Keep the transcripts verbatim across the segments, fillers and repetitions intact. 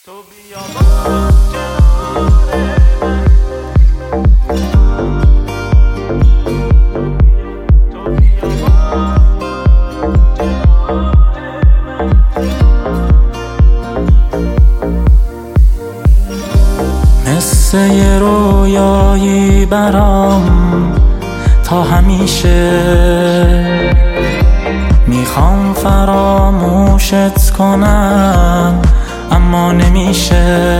تو بیا باز کنار تو بیا باز مثل یه رویایی برام تا همیشه میخوام فراموشت کنم اما نمیشه.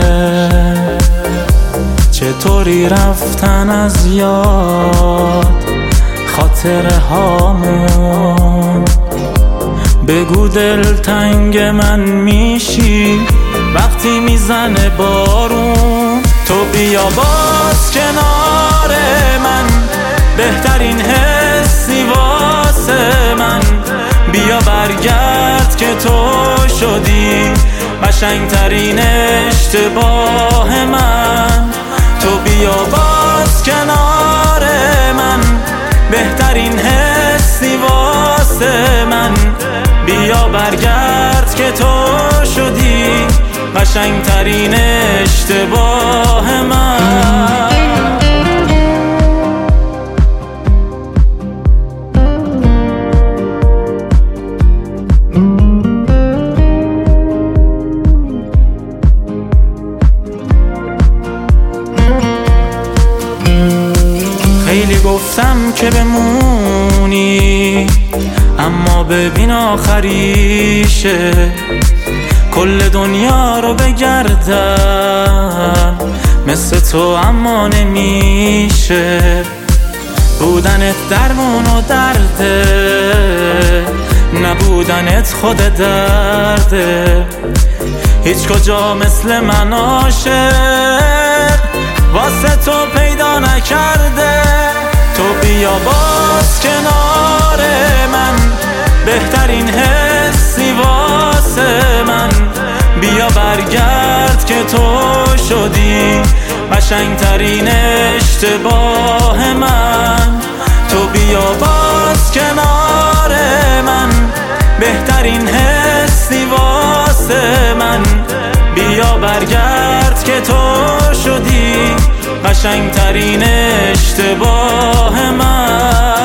چطوری رفتن از یاد خاطره هامون، بگو دلتنگ من میشی وقتی میزنه بارون. تو بیا باز کنار من، بهترین حسی واسه من. بیا برگرد که تو شدی قشنگترین اشتباه من. تو بیا باز کنار من، بهترین حسی واسه من. بیا برگرد که تو شدی قشنگترین اشتباه من. خیلی گفتم که بمونی اما ببین آخریشه. کل دنیا رو بگردم مثل تو اما نمیشه. بودنت درمون و درده، نبودنت خود درده. هیچ کجا مثل من عاشق واسه تو پیدا نکرده. تو بیا باز کنار من، بهترین حسی واسه من. بیا برگرد که تو شدی قشنگترین اشتباه من. تو بیا باز کنار من، بهترین حسی واسه من. بیا برگرد که تو شدی قشنگترین اشتباه من.